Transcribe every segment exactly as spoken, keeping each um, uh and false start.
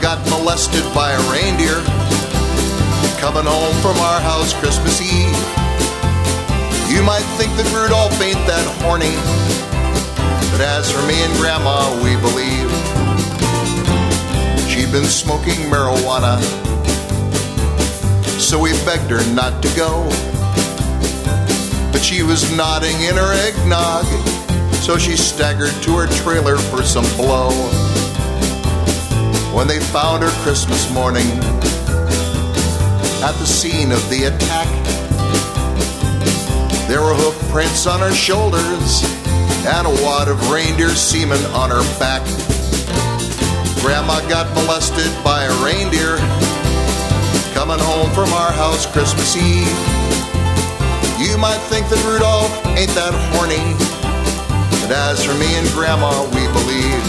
got molested by a reindeer coming home from our house Christmas Eve. You might think that Rudolph ain't that horny, but as for me and Grandma, we believe she'd been smoking marijuana, so we begged her not to go. But she was nodding in her eggnog, so she staggered to her trailer for some blow. When they found her Christmas morning at the scene of the attack, there were hoof prints on her shoulders and a wad of reindeer semen on her back. Grandma got molested by a reindeer coming home from our house Christmas Eve. You might think that Rudolph ain't that horny, but as for me and Grandma, we believe,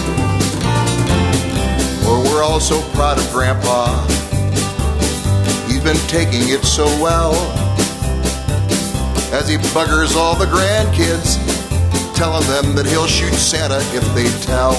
or we're all so proud of Grandpa. He's been taking it so well, as he buggers all the grandkids, telling them that he'll shoot Santa if they tell.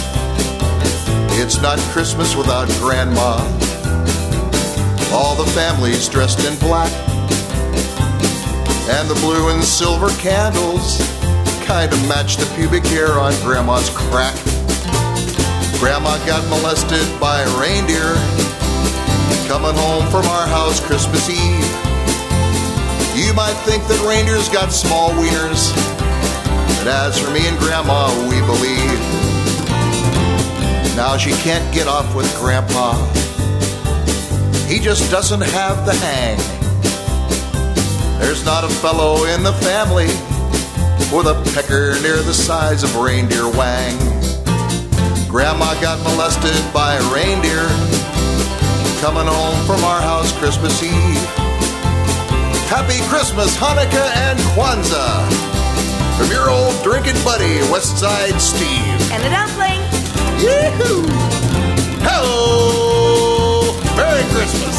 It's not Christmas without Grandma. All the family's dressed in black, and the blue and silver candles kind of match the pubic hair on Grandma's crack. Grandma got molested by a reindeer coming home from our house Christmas Eve. You might think that reindeers got small wieners, but as for me and Grandma, we believe now she can't get off with Grandpa. He just doesn't have the hang. There's not a fellow in the family with a pecker near the size of reindeer wang. Grandma got molested by a reindeer coming home from our house Christmas Eve. Happy Christmas, Hanukkah, and Kwanzaa from your old drinking buddy, Westside Steve. And the dumpling. Yee-hoo! Hello! Merry Christmas!